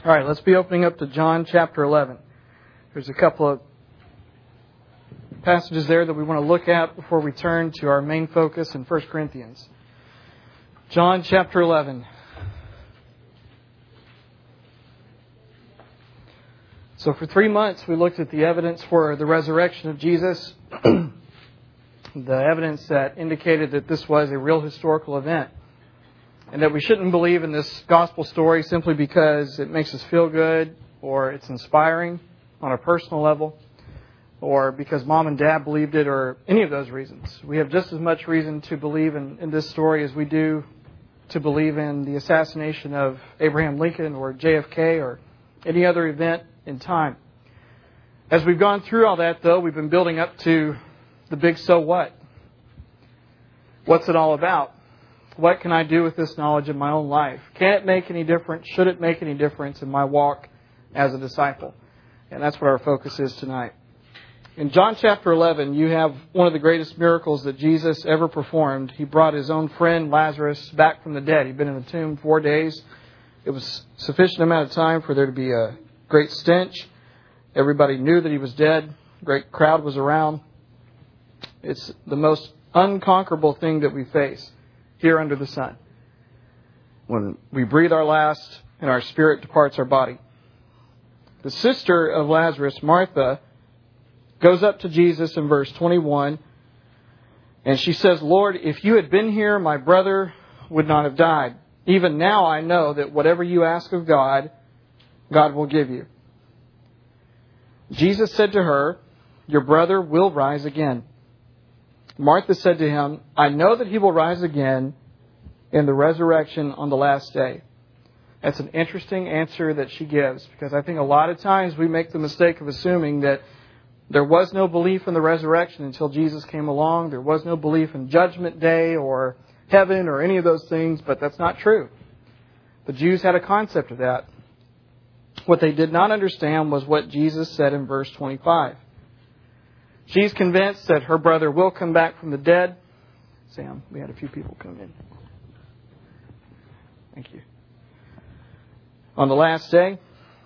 All right, let's be opening up to John chapter 11. There's a couple of passages there that we want to look at before we turn to our main focus in 1 Corinthians. John chapter 11. So for 3 months we looked at the evidence for the resurrection of Jesus. The evidence that indicated that this was a real historical event. And that we shouldn't believe in this gospel story simply because it makes us feel good or it's inspiring on a personal level or because mom and dad believed it or any of those reasons. We have just as much reason to believe in this story as we do to believe in the assassination of Abraham Lincoln or JFK or any other event in time. As we've gone through all that, though, we've been building up to the big so what. What's it all about? What can I do with this knowledge in my own life? Can it make any difference? Should it make any difference in my walk as a disciple? And that's what our focus is tonight. In John chapter 11, you have one of the greatest miracles that Jesus ever performed. He brought his own friend Lazarus back from the dead. He'd been in the tomb 4 days. It was sufficient amount of time for there to be a great stench. Everybody knew that he was dead. A great crowd was around. It's the most unconquerable thing that we face here under the sun. When we breathe our last and our spirit departs our body. The sister of Lazarus, Martha, goes up to Jesus in verse 21 and she says, "Lord, if you had been here, my brother would not have died. Even now I know that whatever you ask of God, God will give you." Jesus said to her, "Your brother will rise again." Martha said to him, "I know that he will rise again in the resurrection on the last day." That's an interesting answer that she gives, because I think a lot of times we make the mistake of assuming that there was no belief in the resurrection until Jesus came along. There was no belief in Judgment Day or heaven or any of those things, but that's not true. The Jews had a concept of that. What they did not understand was what Jesus said in verse 25. She's convinced that her brother will come back from the dead. Sam, we had a few people come in. Thank you. On the last day.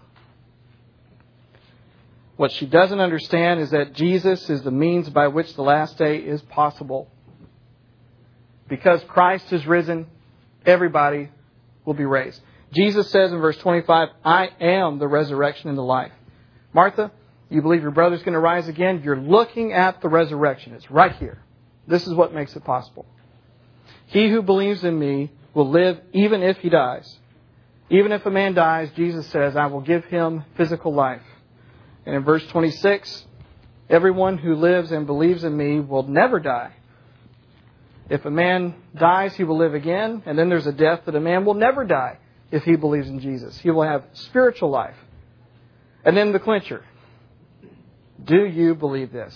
What she doesn't understand is that Jesus is the means by which the last day is possible. Because Christ is risen, everybody will be raised. Jesus says in verse 25, "I am the resurrection and the life." Martha, you believe your brother's going to rise again? You're looking at the resurrection. It's right here. This is what makes it possible. "He who believes in me will live even if he dies." Even if a man dies, Jesus says, "I will give him physical life." And in verse 26, "Everyone who lives and believes in me will never die. If a man dies, he will live again." And then there's a death that a man will never die if he believes in Jesus. He will have spiritual life. And then the clincher. "Do you believe this?"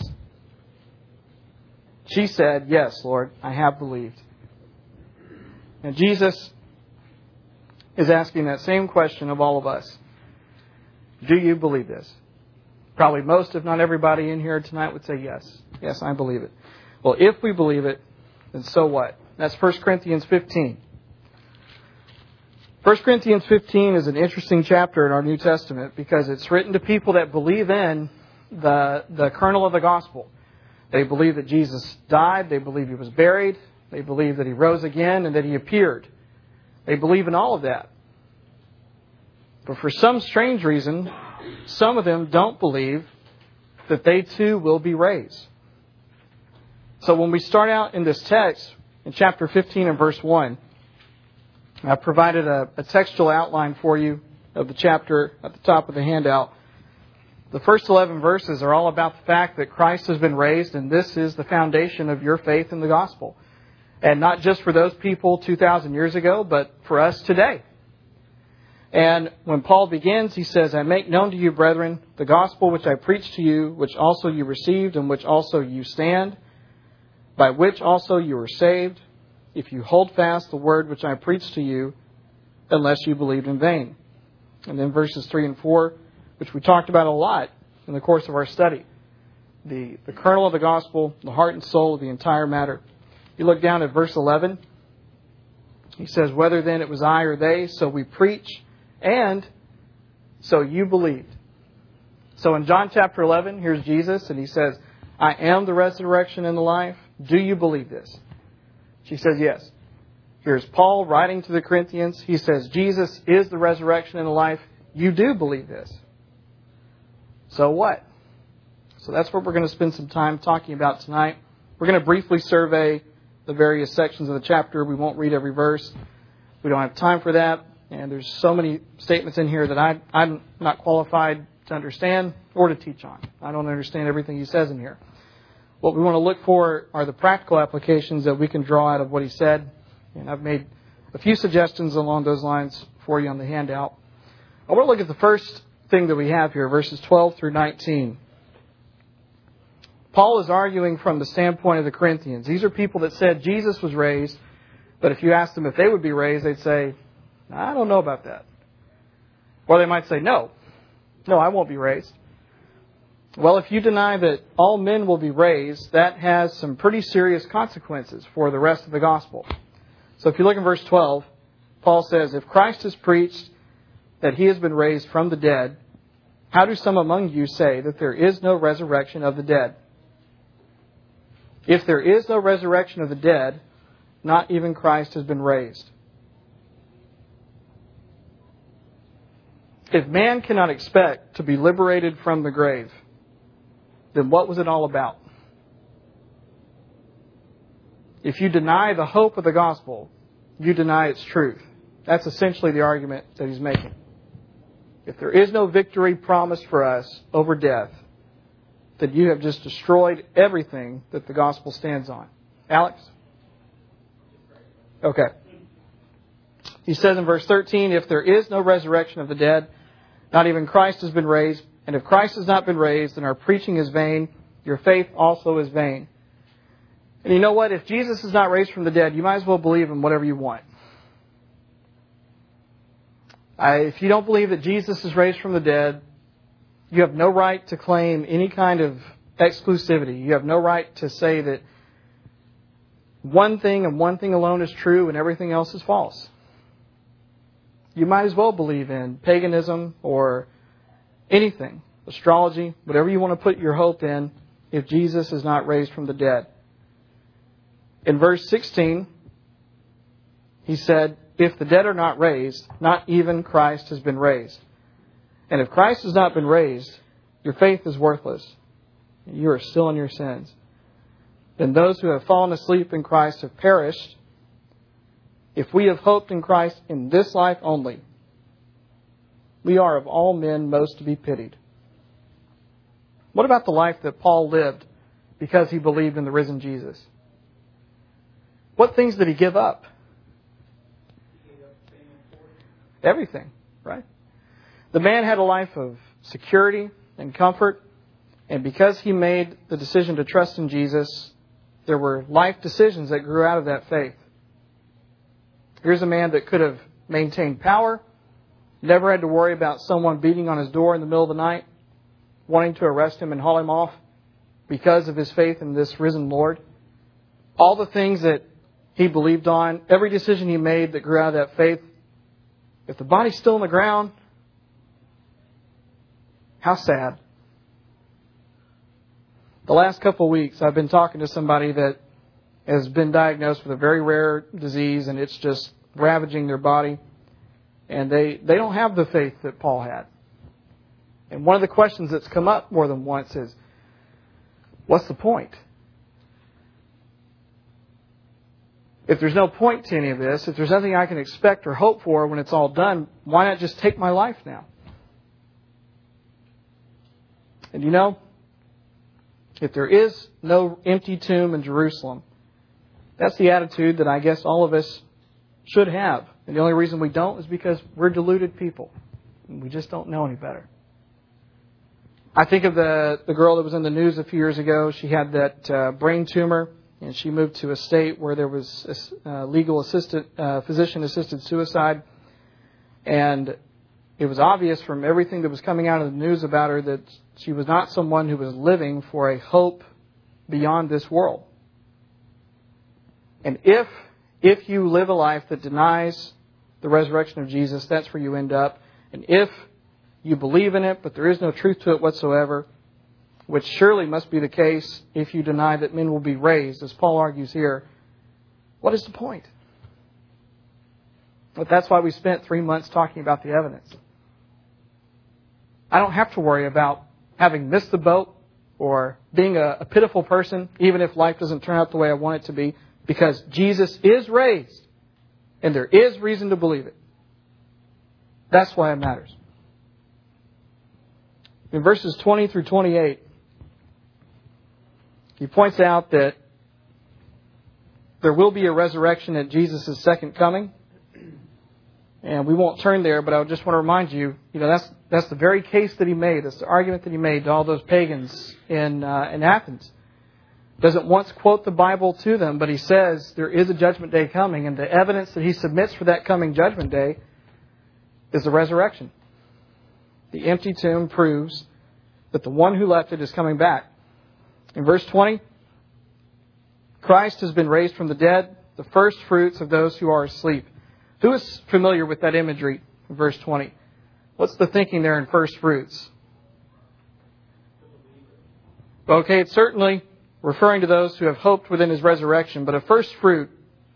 She said, "Yes, Lord, I have believed." And Jesus is asking that same question of all of us. Do you believe this? Probably most, if not everybody in here tonight would say yes. Yes, I believe it. Well, if we believe it, then so what? That's 1 Corinthians 15. 1 Corinthians 15 is an interesting chapter in our New Testament because it's written to people that believe in the kernel of the gospel. They believe that Jesus died. They believe he was buried. They believe that he rose again and that he appeared. They believe in all of that. But for some strange reason, some of them don't believe that they too will be raised. So when we start out in this text, in chapter 15 and verse 1, I've provided a textual outline for you of the chapter at the top of the handout. The first 11 verses are all about the fact that Christ has been raised, and this is the foundation of your faith in the gospel. And not just for those people 2,000 years ago, but for us today. And when Paul begins, he says, "I make known to you, brethren, the gospel which I preached to you, which also you received, and which also you stand, by which also you are saved, if you hold fast the word which I preached to you, unless you believed in vain." And then verses 3 and 4, which we talked about a lot in the course of our study. The kernel of the gospel, the heart and soul of the entire matter. You look down at verse 11. He says, "Whether then it was I or they, so we preach, and So you believed. So in John chapter 11, here's Jesus, and he says, I am the resurrection and the life. Do you believe this? She says, yes. Here's Paul writing to the Corinthians. He says, Jesus is the resurrection and the life. You do believe this. So what? So that's what we're going to spend some time talking about tonight. We're going to briefly survey the various sections of the chapter. We won't read every verse. We don't have time for that. And there's so many statements in here that I'm not qualified to understand or to teach on. I don't understand everything he says in here. What we want to look for are the practical applications that we can draw out of what he said. And I've made a few suggestions along those lines for you on the handout. I want to look at the first thing that we have here, verses 12 through 19. Paul is arguing from the standpoint of the Corinthians. These are people that said Jesus was raised, but if you ask them if they would be raised, they'd say, I don't know about that. Or they might say, no, I won't be raised. Well, if you deny that all men will be raised, that has some pretty serious consequences for the rest of the gospel. So if you look in verse 12, Paul says, if Christ is preached that he has been raised from the dead, how do some among you say that there is no resurrection of the dead? If there is no resurrection of the dead, not even Christ has been raised. If man cannot expect to be liberated from the grave, then what was it all about? If you deny the hope of the gospel, you deny its truth. That's essentially the argument that he's making. If there is no victory promised for us over death, then you have just destroyed everything that the gospel stands on. Alex? Okay. He says in verse 13, if there is no resurrection of the dead, not even Christ has been raised. And if Christ has not been raised, then our preaching is vain. Your faith also is vain. And you know what? If Jesus is not raised from the dead, you might as well believe in whatever you want. If you don't believe that Jesus is raised from the dead, you have no right to claim any kind of exclusivity. You have no right to say that one thing and one thing alone is true and everything else is false. You might as well believe in paganism or anything, astrology, whatever you want to put your hope in, if Jesus is not raised from the dead. In verse 16, he said, if the dead are not raised, not even Christ has been raised. And if Christ has not been raised, your faith is worthless. You are still in your sins. Then those who have fallen asleep in Christ have perished. If we have hoped in Christ in this life only, we are of all men most to be pitied. What about the life that Paul lived because he believed in the risen Jesus? What things did he give up? Everything, right? The man had a life of security and comfort, and because he made the decision to trust in Jesus, there were life decisions that grew out of that faith. Here's a man that could have maintained power, never had to worry about someone beating on his door in the middle of the night, wanting to arrest him and haul him off because of his faith in this risen Lord. All the things that he believed on, every decision he made that grew out of that faith, if the body's still in the ground, how sad. The last couple of weeks, I've been talking to somebody that has been diagnosed with a very rare disease, and it's just ravaging their body. And they don't have the faith that Paul had. And one of the questions that's come up more than once is, what's the point? If there's no point to any of this, if there's nothing I can expect or hope for when it's all done, why not just take my life now? And you know, if there is no empty tomb in Jerusalem, that's the attitude that I guess all of us should have. And the only reason we don't is because we're deluded people. And we just don't know any better. I think of the girl that was in the news a few years ago. She had that brain tumor, and she moved to a state where there was legal physician-assisted suicide. And it was obvious from everything that was coming out of the news about her that she was not someone who was living for a hope beyond this world. And if you live a life that denies the resurrection of Jesus, that's where you end up. And if you believe in it, but there is no truth to it whatsoever, which surely must be the case if you deny that men will be raised, as Paul argues here, what is the point? But that's why we spent 3 months talking about the evidence. I don't have to worry about having missed the boat or being a pitiful person, even if life doesn't turn out the way I want it to be, because Jesus is raised, and there is reason to believe it. That's why it matters. In verses 20 through 28, he points out that there will be a resurrection at Jesus' second coming. And we won't turn there, but I just want to remind you, that's the very case that he made. That's the argument that he made to all those pagans in Athens. Doesn't once quote the Bible to them, but he says there is a judgment day coming, and the evidence that he submits for that coming judgment day is the resurrection. The empty tomb proves that the one who left it is coming back. In verse 20, Christ has been raised from the dead, the first fruits of those who are asleep. Who is familiar with that imagery in verse 20? What's the thinking there in first fruits? Okay, it's certainly referring to those who have hoped within His resurrection, but a first fruit,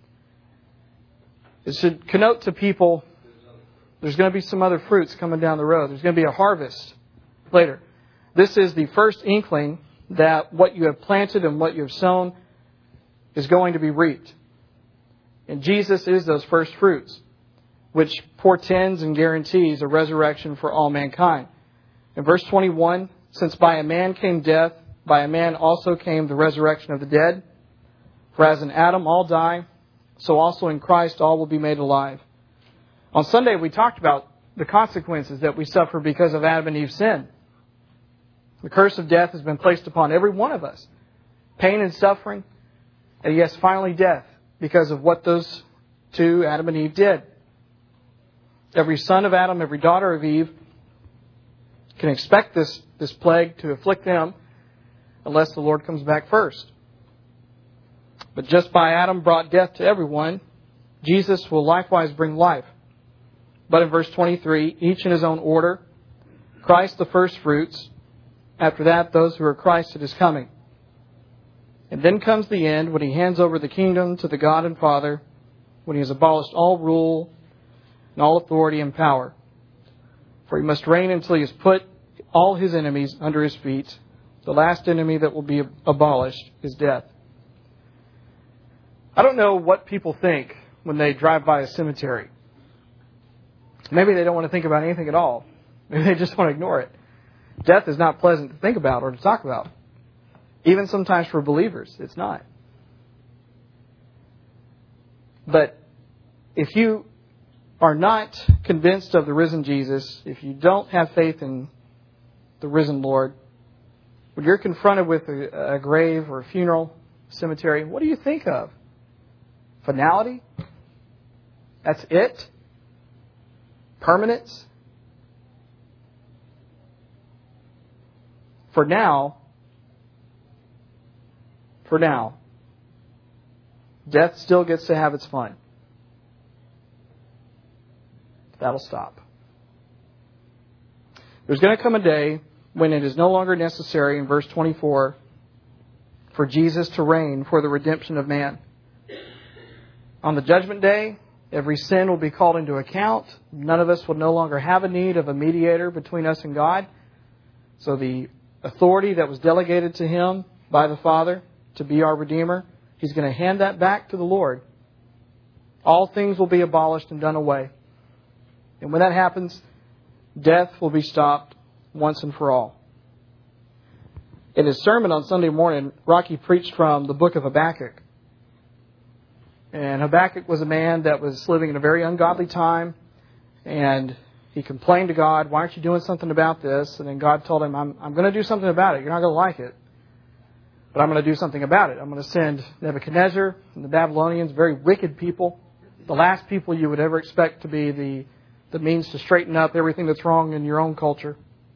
it should connote to people there's going to be some other fruits coming down the road. There's going to be a harvest later. This is the first inkling that what you have planted and what you have sown is going to be reaped. And Jesus is those first fruits, which portends and guarantees a resurrection for all mankind. In verse 21, since by a man came death, by a man also came the resurrection of the dead. For as in Adam all die, so also in Christ all will be made alive. On Sunday we talked about the consequences that we suffer because of Adam and Eve's sin. The curse of death has been placed upon every one of us. Pain and suffering, and yes, finally death, because of what those two, Adam and Eve, did. Every son of Adam, every daughter of Eve, can expect this plague to afflict them unless the Lord comes back first. But just by Adam brought death to everyone, Jesus will likewise bring life. But in verse 23, each in his own order, Christ the first fruits, after that those who are Christ at His coming. And then comes the end, when He hands over the kingdom to the God and Father, when He has abolished all rule and all authority and power. For He must reign until He has put all His enemies under His feet. The last enemy that will be abolished is death. I don't know what people think when they drive by a cemetery. Maybe they don't want to think about anything at all. Maybe they just want to ignore it. Death is not pleasant to think about or to talk about. Even sometimes for believers, it's not. But if you are not convinced of the risen Jesus, if you don't have faith in the risen Lord, when you're confronted with a grave or a funeral cemetery, what do you think of? Finality? That's it? Permanence? For now, death still gets to have its fun. That'll stop. There's going to come a day when it is no longer necessary, in verse 24, for Jesus to reign for the redemption of man. On the judgment day, every sin will be called into account. None of us will no longer have a need of a mediator between us and God. So the authority that was delegated to Him by the Father to be our Redeemer, He's going to hand that back to the Lord. All things will be abolished and done away. And when that happens, death will be stopped once and for all. In his sermon on Sunday morning, Rocky preached from the book of Habakkuk. And Habakkuk was a man that was living in a very ungodly time. And he complained to God, why aren't you doing something about this? And then God told him, I'm going to do something about it. You're not going to like it. But I'm going to do something about it. I'm going to send Nebuchadnezzar and the Babylonians, very wicked people. The last people you would ever expect to be the means to straighten up everything that's wrong in your own culture.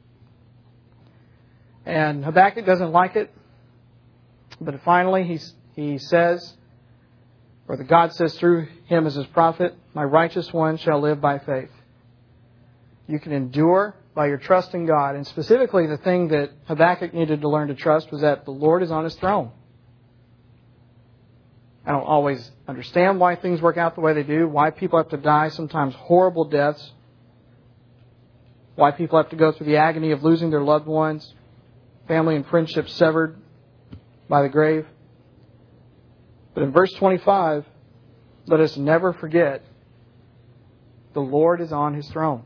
And Habakkuk doesn't like it. But finally he says, or the God says through him as his prophet, my righteous one shall live by faith. You can endure by your trust in God. And specifically, the thing that Habakkuk needed to learn to trust was that the Lord is on His throne. I don't always understand why things work out the way they do, why people have to die sometimes horrible deaths, why people have to go through the agony of losing their loved ones, family and friendships severed by the grave. But in verse 25, let us never forget the Lord is on His throne.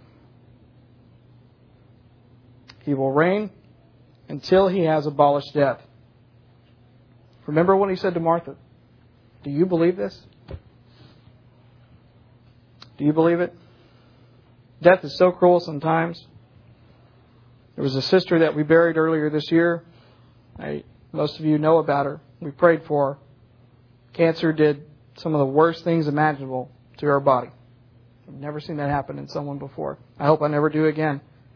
He will reign until He has abolished death. Remember what He said to Martha. Do you believe this? Do you believe it? Death is so cruel sometimes. There was a sister that we buried earlier this year. Most of you know about her. We prayed for her. Cancer did some of the worst things imaginable to her body. I've never seen that happen in someone before. I hope I never do again.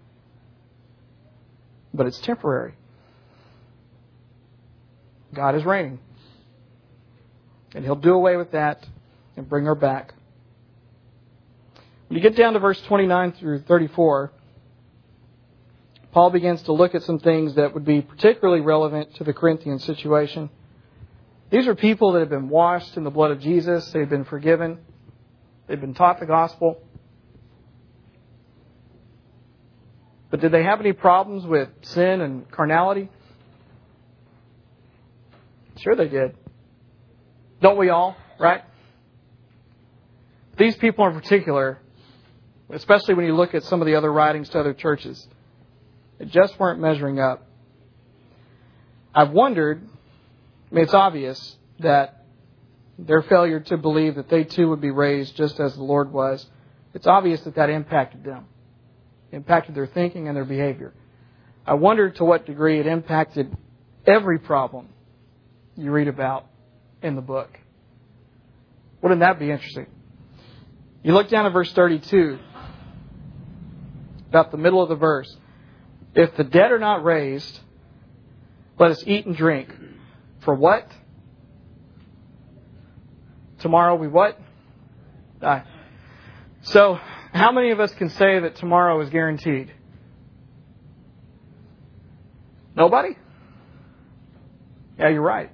But it's temporary. God is reigning. And He'll do away with that and bring her back. When you get down to verse 29 through 34, Paul begins to look at some things that would be particularly relevant to the Corinthian situation. These are people that have been washed in the blood of Jesus. They've been forgiven. They've been taught the gospel. But did they have any problems with sin and carnality? Sure they did. Don't we all, right? These people in particular, especially when you look at some of the other writings to other churches, they just weren't measuring up. I've wondered, it's obvious that their failure to believe that they too would be raised just as the Lord was, it's obvious that that impacted them. It impacted their thinking and their behavior. I wonder to what degree it impacted every problem you read about in the book. Wouldn't that be interesting? You look down at verse 32, about the middle of the verse. If the dead are not raised, let us eat and drink. For what? Tomorrow we what? Die. So, how many of us can say that tomorrow is guaranteed? Nobody? Yeah, you're right.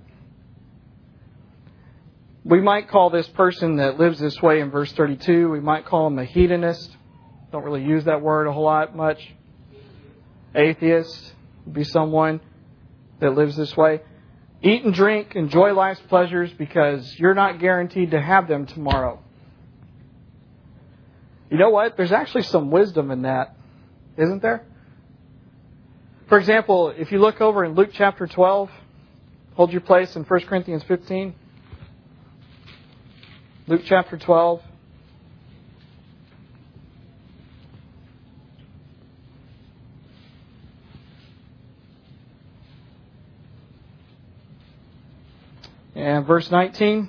We might call this person that lives this way in verse 32, we might call him a hedonist. Don't really use that word a whole lot much. Atheist would be someone that lives this way. Eat and drink, enjoy life's pleasures because you're not guaranteed to have them tomorrow. You know what? There's actually some wisdom in that, isn't there? For example, if you look over in Luke chapter 12, hold your place in 1 Corinthians 15. Luke chapter 12. And verse 19.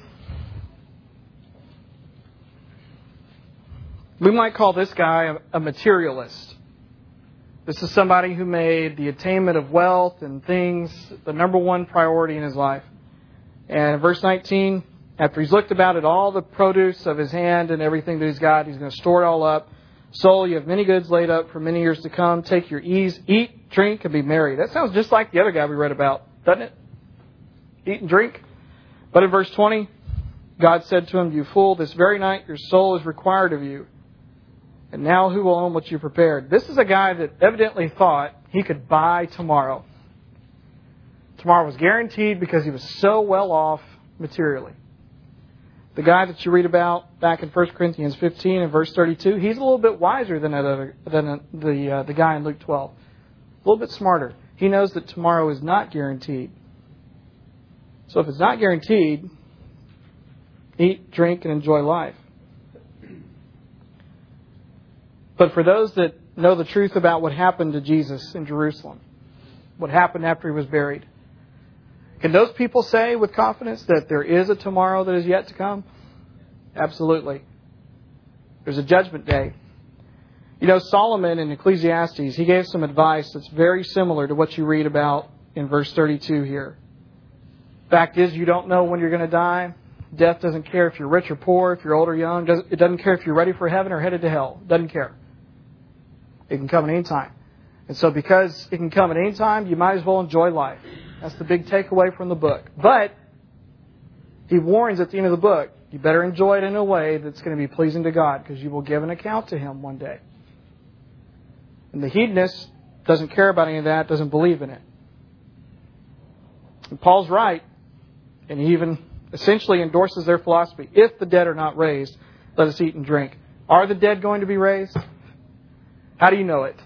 We might call this guy a materialist. This is somebody who made the attainment of wealth and things the number one priority in his life. And in verse 19, after he's looked about at all the produce of his hand and everything that he's got, he's going to store it all up. Soul, you have many goods laid up for many years to come. Take your ease, eat, drink, and be merry. That sounds just like the other guy we read about, doesn't it? Eat and drink. But in verse 20, God said to him, "You fool, this very night your soul is required of you. And now who will own what you prepared?" This is a guy that evidently thought he could buy tomorrow. Tomorrow was guaranteed because he was so well off materially. The guy that you read about back in 1 Corinthians 15 and verse 32, he's a little bit wiser than the guy in Luke 12. A little bit smarter. He knows that tomorrow is not guaranteed. So if it's not guaranteed, eat, drink, and enjoy life. But for those that know the truth about what happened to Jesus in Jerusalem, what happened after He was buried, can those people say with confidence that there is a tomorrow that is yet to come? Absolutely. There's a judgment day. You know, Solomon in Ecclesiastes, he gave some advice that's very similar to what you read about in verse 32 here. Fact is, you don't know when you're going to die. Death doesn't care if you're rich or poor, if you're old or young. It doesn't care if you're ready for heaven or headed to hell. It doesn't care. It can come at any time. And so because it can come at any time, you might as well enjoy life. That's the big takeaway from the book. But he warns at the end of the book, you better enjoy it in a way that's going to be pleasing to God, because you will give an account to Him one day. And the hedonist doesn't care about any of that, doesn't believe in it. And Paul's right, and he even essentially endorses their philosophy. If the dead are not raised, let us eat and drink. Are the dead going to be raised? How do you know it?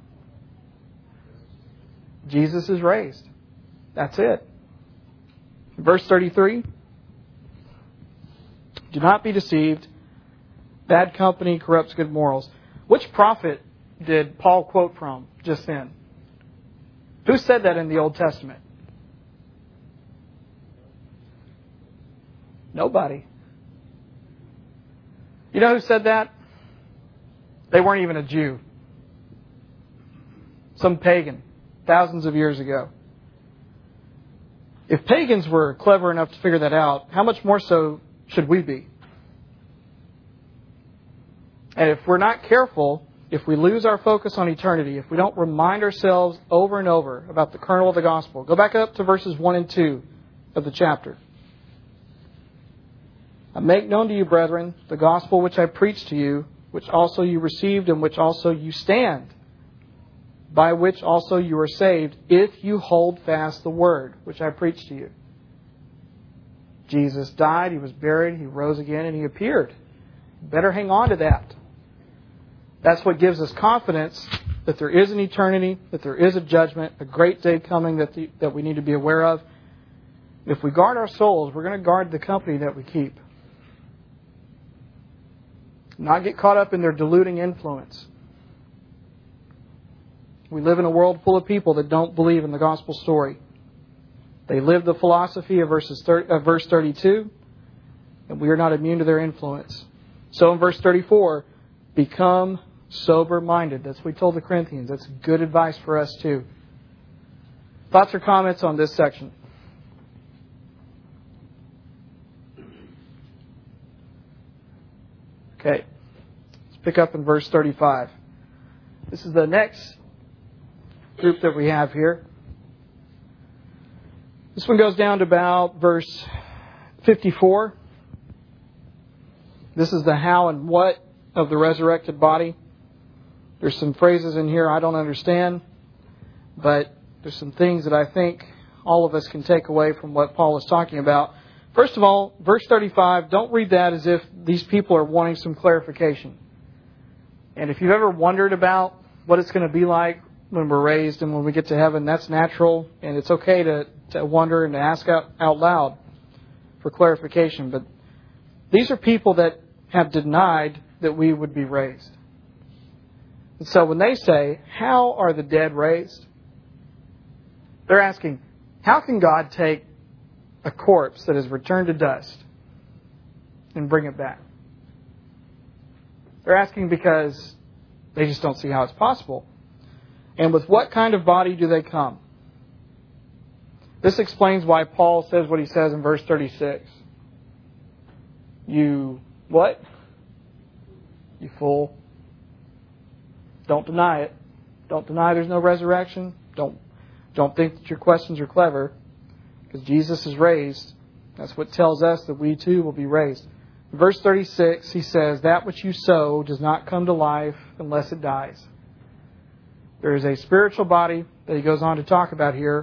Jesus is raised. That's it. Verse 33. Do not be deceived. Bad company corrupts good morals. Which prophet did Paul quote from just then? Who said that in the Old Testament? Nobody. You know who said that? They weren't even a Jew. Some pagan, thousands of years ago. If pagans were clever enough to figure that out, how much more so should we be? And if we're not careful, if we lose our focus on eternity, if we don't remind ourselves over and over about the kernel of the gospel, go back up to verses 1 and 2 of the chapter. I make known to you, brethren, the gospel which I preached to you, which also you received, in which also you stand, by which also you are saved, if you hold fast the word which I preached to you. Jesus died, He was buried, He rose again, and He appeared. Better hang on to that. That's what gives us confidence that there is an eternity, that there is a judgment, a great day coming that we need to be aware of. If we guard our souls, we're going to guard the company that we keep. Not get caught up in their deluding influence. We live in a world full of people that don't believe in the gospel story. They live the philosophy of verse 32, and we are not immune to their influence. So in verse 34, become sober-minded. That's what we told the Corinthians. That's good advice for us too. Thoughts or comments on this section? Okay, let's pick up in verse 35. This is the next group that we have here. This one goes down to about verse 54. This is the how and what of the resurrected body. There's some phrases in here I don't understand, but there's some things that I think all of us can take away from what Paul is talking about. First of all, verse 35, don't read that as if these people are wanting some clarification. And if you've ever wondered about what it's going to be like when we're raised and when we get to heaven, that's natural, and it's okay to wonder and to ask out loud for clarification. But these are people that have denied that we would be raised. And so when they say, how are the dead raised? They're asking, how can God take a corpse that has returned to dust and bring it back? They're asking because they just don't see how it's possible. And with what kind of body do they come? This explains why Paul says what he says in verse 36. You what? You fool. Don't deny it. Don't deny there's no resurrection. Don't think that your questions are clever. Because Jesus is raised. That's what tells us that we too will be raised. In verse 36, he says, that which you sow does not come to life unless it dies. There is a spiritual body that he goes on to talk about here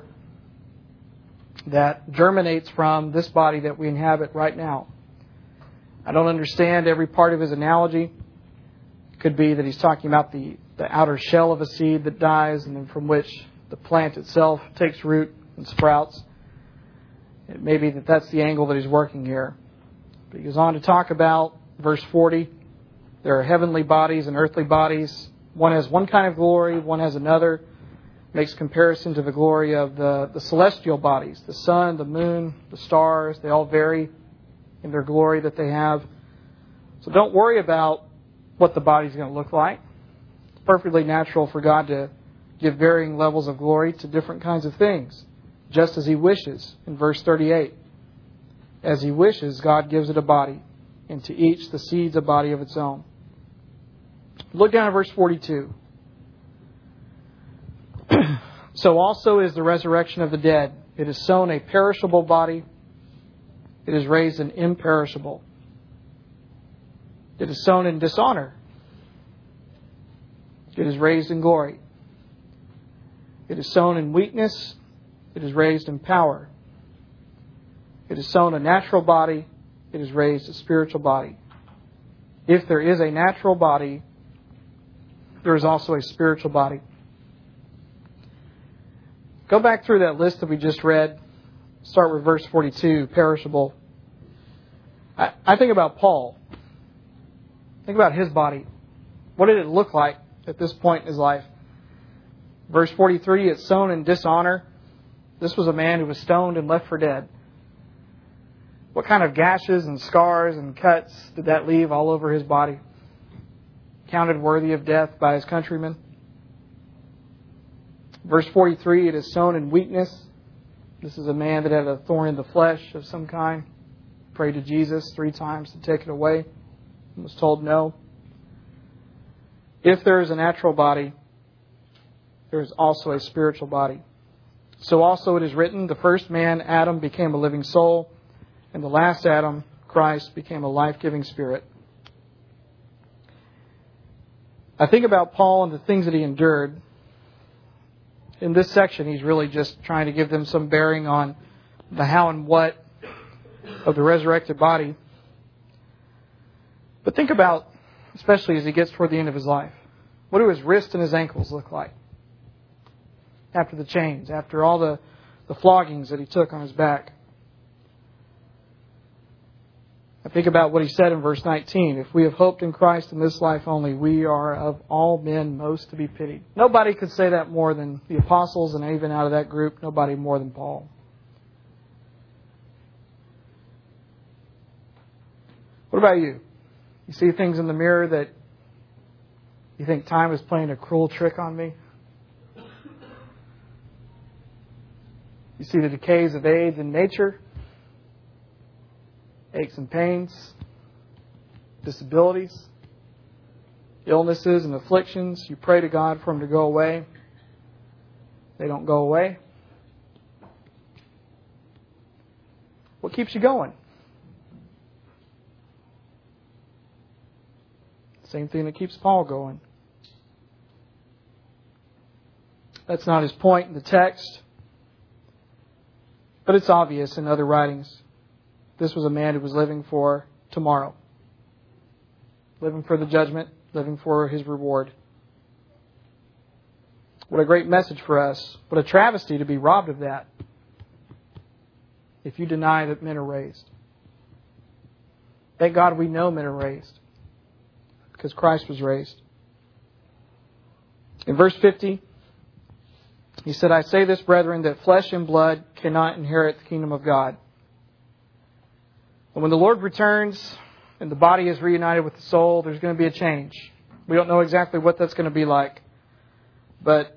that germinates from this body that we inhabit right now. I don't understand every part of his analogy. It could be that he's talking about the outer shell of a seed that dies and then from which the plant itself takes root and sprouts. It may be that that's the angle that he's working here. But he goes on to talk about verse 40. There are heavenly bodies and earthly bodies. One has one kind of glory, one has another. Makes comparison to the glory of the celestial bodies. The sun, the moon, the stars, they all vary in their glory that they have. So don't worry about what the body's going to look like. It's perfectly natural for God to give varying levels of glory to different kinds of things, just as He wishes in verse 38. As He wishes, God gives it a body, and to each the seeds a body of its own. Look down at verse 42. So also is the resurrection of the dead. It is sown a perishable body. It is raised an imperishable. It is sown in dishonor. It is raised in glory. It is sown in weakness. It is raised in power. It is sown a natural body. It is raised a spiritual body. If there is a natural body, there is also a spiritual body. Go back through that list that we just read. Start with verse 42, perishable. I think about Paul. Think about his body. What did it look like at this point in his life? Verse 43, it's sown in dishonor. This was a man who was stoned and left for dead. What kind of gashes and scars and cuts did that leave all over his body? Counted worthy of death by his countrymen. Verse 43, it is sown in weakness. This is a man that had a thorn in the flesh of some kind. Prayed to Jesus 3 times to take it away. And was told no. If there is a natural body, there is also a spiritual body. So also it is written, the first man, Adam, became a living soul, and the last Adam, Christ, became a life-giving spirit. I think about Paul and the things that he endured. In this section, he's really just trying to give them some bearing on the how and what of the resurrected body. But think about, especially as he gets toward the end of his life, what do his wrists and his ankles look like? After the chains, after all the floggings that he took on his back. I think about what he said in verse 19. If we have hoped in Christ in this life only, we are of all men most to be pitied. Nobody could say that more than the apostles, and even out of that group, nobody more than Paul. What about you? You see things in the mirror that you think time is playing a cruel trick on me? You see the decays of age in nature, aches and pains, disabilities, illnesses and afflictions. You pray to God for them to go away. They don't go away. What keeps you going? Same thing that keeps Paul going. That's not his point in the text, but it's obvious in other writings. This was a man who was living for tomorrow. Living for the judgment, living for his reward. What a great message for us. What a travesty to be robbed of that. If you deny that men are raised. Thank God we know men are raised. Because Christ was raised. In verse 50, he said, I say this, brethren, that flesh and blood cannot inherit the kingdom of God. And when the Lord returns and the body is reunited with the soul, there's going to be a change. We don't know exactly what that's going to be like. But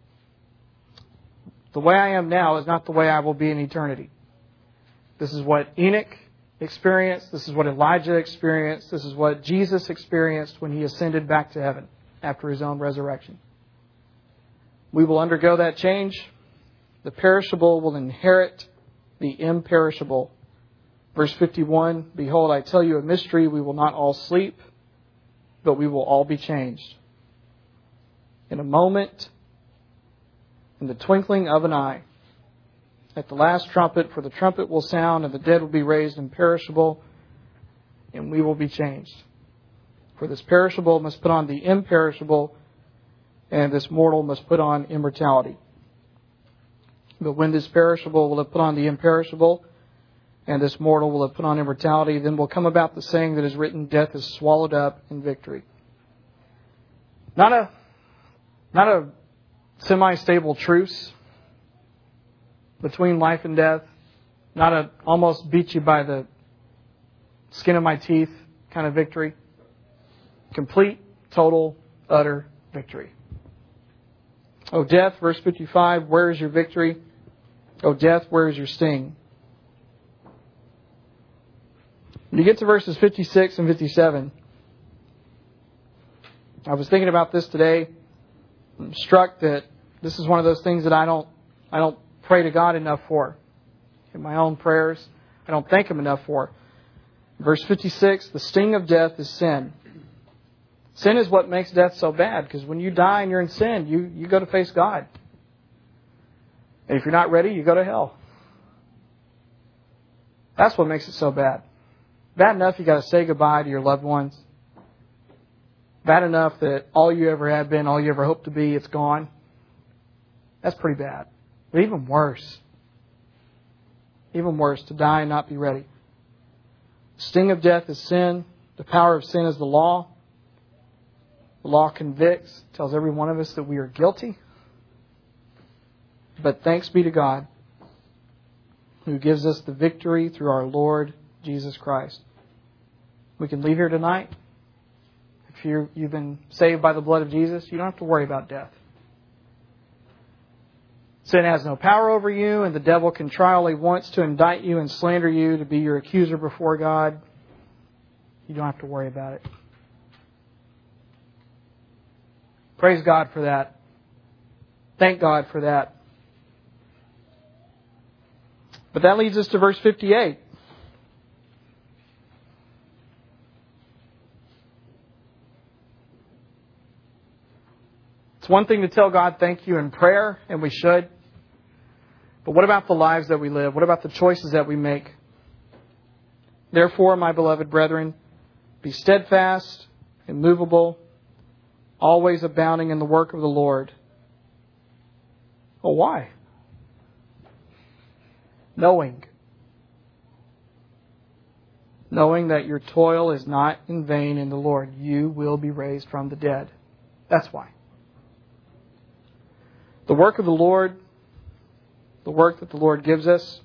the way I am now is not the way I will be in eternity. This is what Enoch experienced. This is what Elijah experienced. This is what Jesus experienced when he ascended back to heaven after his own resurrection. We will undergo that change. The perishable will inherit the imperishable. Verse 51, behold, I tell you a mystery. We will not all sleep, but we will all be changed. In a moment, in the twinkling of an eye, at the last trumpet, for the trumpet will sound, and the dead will be raised imperishable, and we will be changed. For this perishable must put on the imperishable, and this mortal must put on immortality. But when this perishable will have put on the imperishable, and this mortal will have put on immortality, then will come about the saying that is written, death is swallowed up in victory. Not a semi-stable truce between life and death. Not a almost beat you by the skin of my teeth kind of victory. Complete, total, utter victory. O death, verse 55, where is your victory? O death, where is your sting? When you get to verses 56 and 57, I was thinking about this today. I'm struck that This is one of those things that I don't pray to God enough for. In my own prayers, I don't thank Him enough for. Verse 56, the sting of death is sin. Sin is what makes death so bad, because when you die and you're in sin, you go to face God. And if you're not ready, you go to hell. That's what makes it so bad. Bad enough you got to say goodbye to your loved ones. Bad enough that all you ever had been, all you ever hoped to be, it's gone. That's pretty bad. But even worse, to die and not be ready. The sting of death is sin. The power of sin is the law. The law convicts, tells every one of us that we are guilty. But thanks be to God, who gives us the victory through our Lord Jesus Christ. We can leave here tonight. If you've been saved by the blood of Jesus, you don't have to worry about death. Sin has no power over you, and the devil can try all he wants to indict you and slander you to be your accuser before God. You don't have to worry about it. Praise God for that. Thank God for that. But that leads us to verse 58. It's one thing to tell God thank you in prayer, and we should. But what about the lives that we live? What about the choices that we make? Therefore, my beloved brethren, be steadfast, immovable, always abounding in the work of the Lord. Well, why? Knowing that your toil is not in vain in the Lord. You will be raised from the dead. That's why. The work of the Lord, the work that the Lord gives us,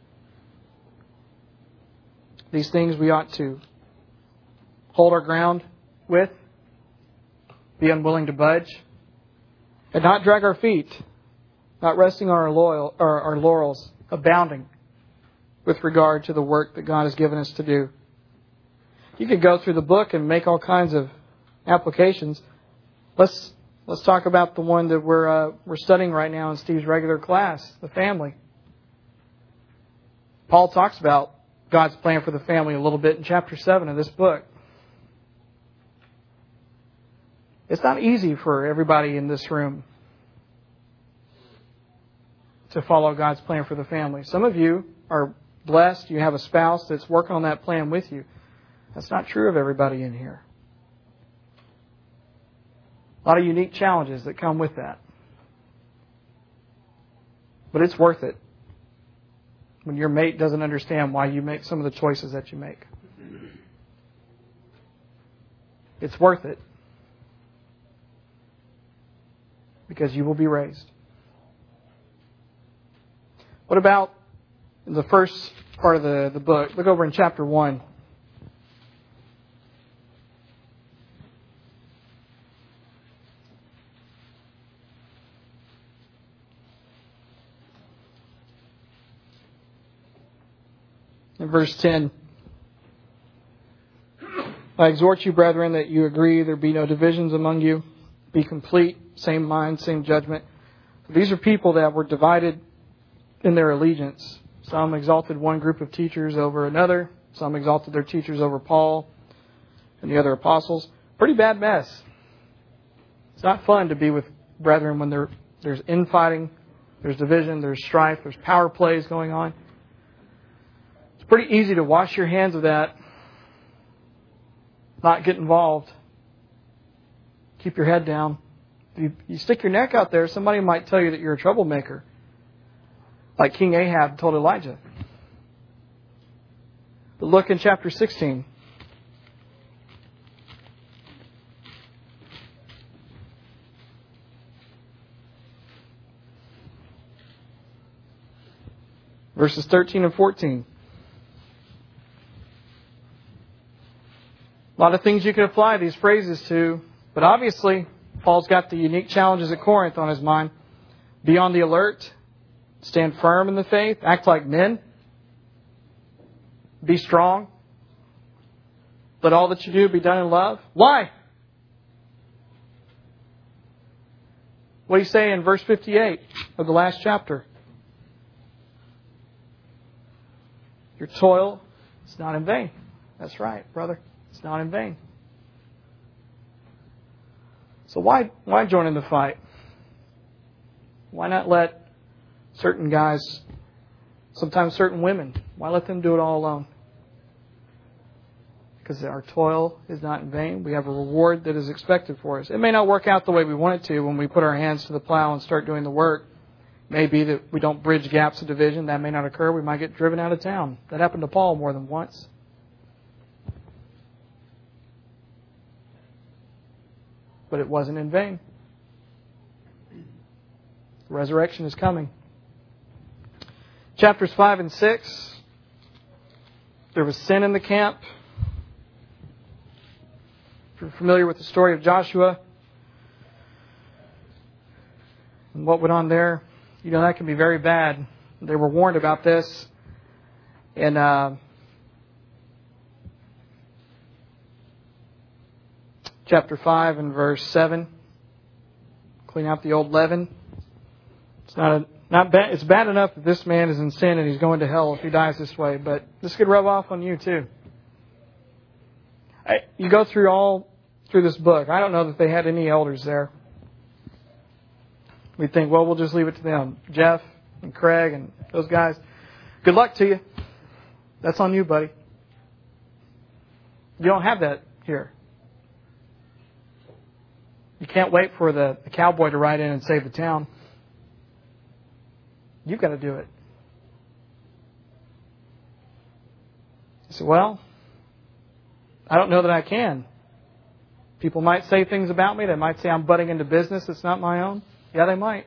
these things we ought to hold our ground with, be unwilling to budge, and not drag our feet, not resting on our laurels, abounding with regard to the work that God has given us to do. You could go through the book and make all kinds of applications. Let's talk about the one that we're studying right now in Steve's regular class, the family. Paul talks about God's plan for the family a little bit in chapter 7 of this book. It's not easy for everybody in this room to follow God's plan for the family. Some of you are blessed. You have a spouse that's working on that plan with you. That's not true of everybody in here. A lot of unique challenges that come with that. But it's worth it when your mate doesn't understand why you make some of the choices that you make. It's worth it because you will be raised. What about the first part of the book? Look over in chapter 1. In verse 10, I exhort you, brethren, that you agree, there be no divisions among you. Be complete, same mind, same judgment. These are people that were divided in their allegiance. Some exalted one group of teachers over another. Some exalted their teachers over Paul and the other apostles. Pretty bad mess. It's not fun to be with brethren when there's infighting, there's division, there's strife, there's power plays going on. It's pretty easy to wash your hands of that, not get involved, keep your head down. If you stick your neck out there, somebody might tell you that you're a troublemaker, like King Ahab told Elijah. But look in chapter 16. Verses 13 and 14. A lot of things you can apply these phrases to, but obviously Paul's got the unique challenges at Corinth on his mind. Be on the alert. Stand firm in the faith. Act like men. Be strong. Let all that you do be done in love. Why? What do you say in verse 58 of the last chapter? Your toil is not in vain. That's right, brother. It's not in vain. So why join in the fight? Why not let certain guys, sometimes certain women, why let them do it all alone? Because our toil is not in vain. We have a reward that is expected for us. It may not work out the way we want it to when we put our hands to the plow and start doing the work. It may be that we don't bridge gaps of division. That may not occur. We might get driven out of town. That happened to Paul more than once. But it wasn't in vain. The resurrection is coming. Chapters 5 and 6. There was sin in the camp. If you're familiar with the story of Joshua and what went on there, you know that can be very bad. They were warned about this. And chapter 5 and verse 7, clean out the old leaven. It's not bad. It's bad enough that this man is in sin and he's going to hell if he dies this way, but this could rub off on you too. You go through this book. I don't know that they had any elders there. We think, well, we'll just leave it to them. Jeff and Craig and those guys. Good luck to you. That's on you, buddy. You don't have that here. You can't wait for the cowboy to ride in and save the town. You've got to do it. You say, well, I don't know that I can. People might say things about me. They might say I'm butting into business that's not my own. Yeah, they might.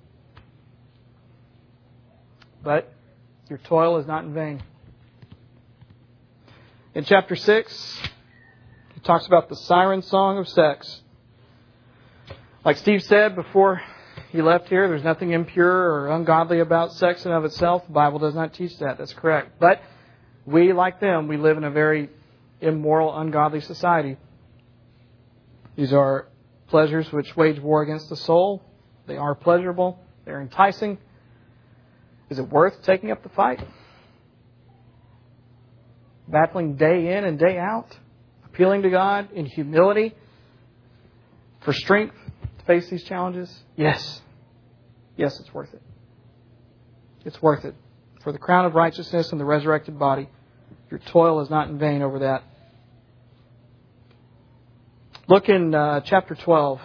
But your toil is not in vain. In chapter 6, he talks about the siren song of sex. Like Steve said before he left here, there's nothing impure or ungodly about sex in of itself. The Bible does not teach that. That's correct. But we, like them, we live in a very immoral, ungodly society. These are pleasures which wage war against the soul. They are pleasurable. They're enticing. Is it worth taking up the fight? Battling day in and day out? Appealing to God in humility for strength to face these challenges? Yes. Yes, it's worth it. It's worth it. For the crown of righteousness and the resurrected body. Your toil is not in vain over that. Look in chapter 12.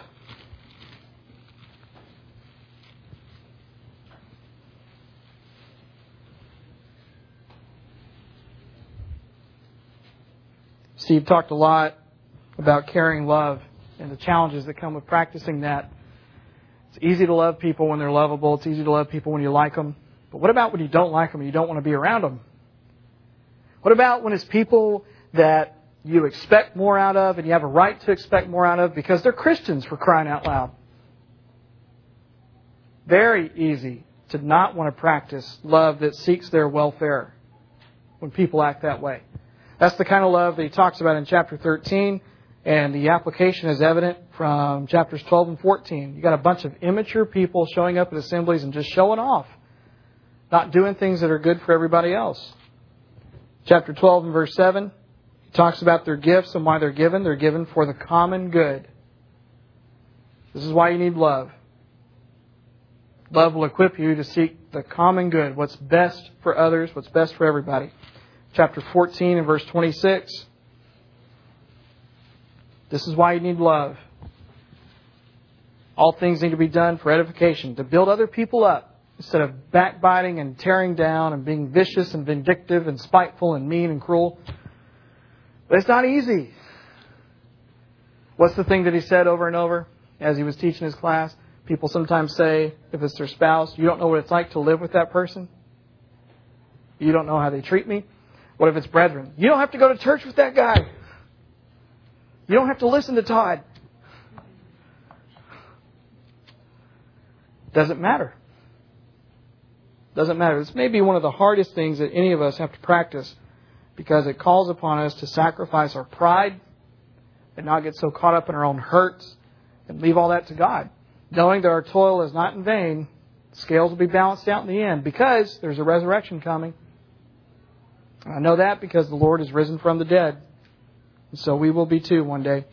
Steve talked a lot about carrying love and the challenges that come with practicing that. It's easy to love people when they're lovable. It's easy to love people when you like them. But what about when you don't like them and you don't want to be around them? What about when it's people that you expect more out of and you have a right to expect more out of because they're Christians, for crying out loud? Very easy to not want to practice love that seeks their welfare when people act that way. That's the kind of love that he talks about in chapter 13, and the application is evident from chapters 12 and 14. You got a bunch of immature people showing up at assemblies and just showing off, not doing things that are good for everybody else. Chapter 12 and verse 7, he talks about their gifts and why they're given. They're given for the common good. This is why you need love. Love will equip you to seek the common good, what's best for others, what's best for everybody. Chapter 14 and verse 26. This is why you need love. All things need to be done for edification, to build other people up, instead of backbiting and tearing down and being vicious and vindictive and spiteful and mean and cruel. But it's not easy. What's the thing that he said over and over as he was teaching his class? People sometimes say, if it's their spouse, you don't know what it's like to live with that person. You don't know how they treat me. What if it's brethren? You don't have to go to church with that guy. You don't have to listen to Todd. Doesn't matter. Doesn't matter. This may be one of the hardest things that any of us have to practice because it calls upon us to sacrifice our pride and not get so caught up in our own hurts and leave all that to God. knowing that our toil is not in vain, scales will be balanced out in the end because there's a resurrection coming. I know that because the Lord is risen from the dead. And so we will be too one day.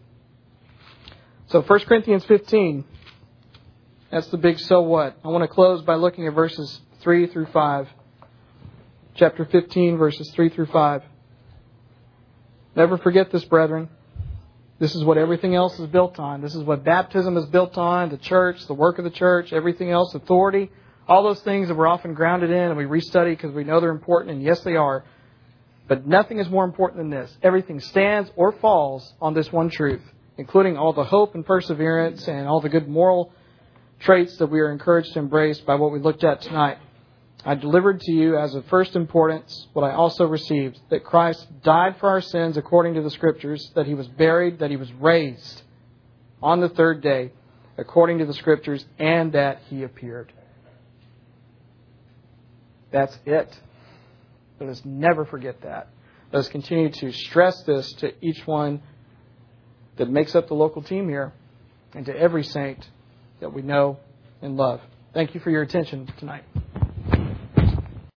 So 1 Corinthians 15, that's the big so what. I want to close by looking at verses 3 through 5. Chapter 15, verses 3 through 5. Never forget this, brethren. This is what everything else is built on. This is what baptism is built on, the church, the work of the church, everything else, authority, all those things that we're often grounded in and we restudy because we know they're important, and yes, they are. But nothing is more important than this. Everything stands or falls on this one truth, including all the hope and perseverance and all the good moral traits that we are encouraged to embrace by what we looked at tonight. I delivered to you as of first importance what I also received, that Christ died for our sins according to the Scriptures, that He was buried, that He was raised on the third day according to the Scriptures, and that He appeared. That's it. Let us never forget that. Let us continue to stress this to each one that makes up the local team here and to every saint that we know and love. Thank you for your attention tonight.